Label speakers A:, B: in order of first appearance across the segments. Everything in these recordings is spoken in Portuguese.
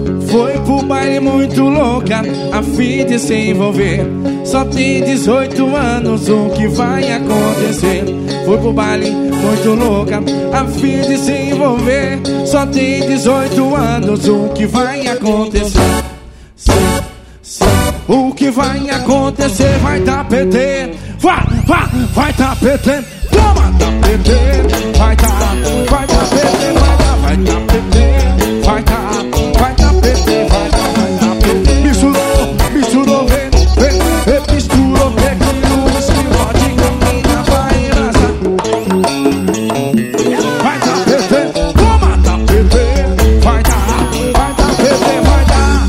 A: Foi pro baile muito louca, a fim de se envolver. Só tem 18 anos, o que vai acontecer? Foi pro baile muito louca, a fim de se envolver. Só tem 18 anos, o que vai acontecer? O que vai acontecer? Vai dar PT, vai dar PT. Toma, dá PT, vai dar PT, vai dar PT, vai dar PT, vai dar PT, vai dar PT. Misturou, vem, misturou, pegando o esquilo de caminha, vai raça. Vai dar PT, toma, dá PT, vai dar PT, vai dar.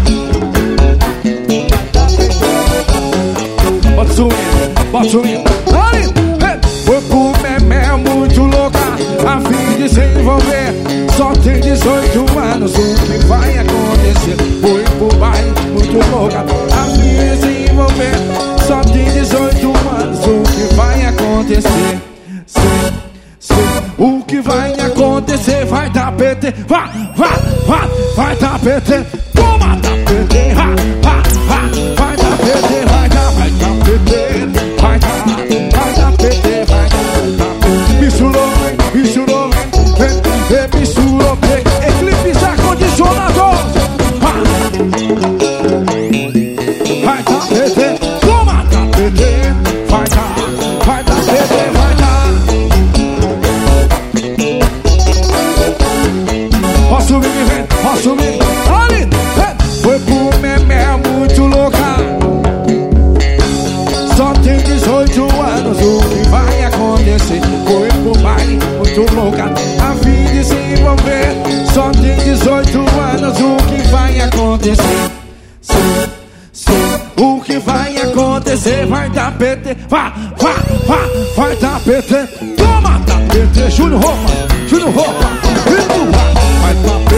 A: Bota subindo, foi pro memé muito louca, a fim de se envolver. Só tem 18 anos, o que vai acontecer? Foi pro baile muito louca, a fim de se envolver. Só tem 18 anos, o que vai acontecer? O que vai acontecer? Vai dar PT, vai dar PT. Toma, dá PT, vai dar PT, vai dar PT. Vai dar PT, vai dar PT. Misturou, misturou, Eclipse ar-condicionado. Vai dar PT, toma, dá PT. Vai dar PT, vai dar. Posso subir, ali. Foi pro memé muito louca, só tem 18 anos, o que vai acontecer? Foi pro baile muito louca, a fim de se envolver. Só tem 18 anos, o que vai acontecer? O que vai acontecer? Vai dar PT, vai dar PT. Toma, dá PT, Júnior Roupa, vai dar PT.